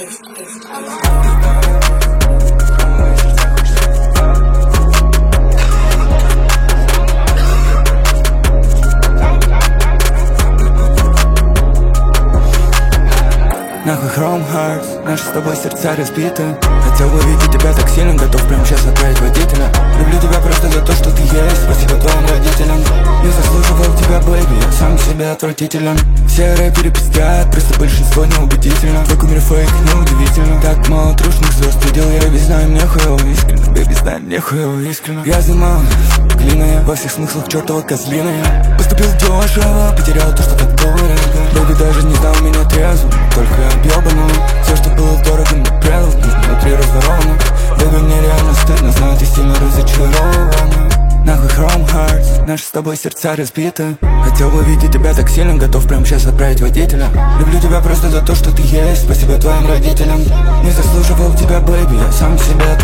Нахуй Chrome Hearts, наши с тобой сердца разбиты. Хотел бы видеть тебя так сильно, готов прямо сейчас отправить водителя. Люблю тебя просто за то, что ты есть, спасибо твоим родителям. Не заслуживал тебя, бэйби, я сам себе отвратителен. Все рэперы пиздят, просто большинство неубедительно. Твой кумир фейк, неудивительно. Так мало трушных звезд видел я, бэйби, знаю, мне хуёво искренно. Бэйби, знаю, мне хуёво искренно. Я занимал глиная, во всех смыслах чертова козлиная. Поступил дешево, потерял то, что так дорого. Бэйби даже не знал меня трезвым, только объебанным. Все, что было дорого, мне предал, внутри разворовано. Бэйби, мне реально стыдно, знаю, ты сильно разочарована. Нахуй Chrome Hearts, наши с тобой сердца разбиты. Хотел бы видеть тебя так сильно, готов прямо сейчас отправить водителя. Люблю тебя просто за то, что ты есть, спасибо твоим родителям. Не заслуживал тебя, бэйби, я сам себя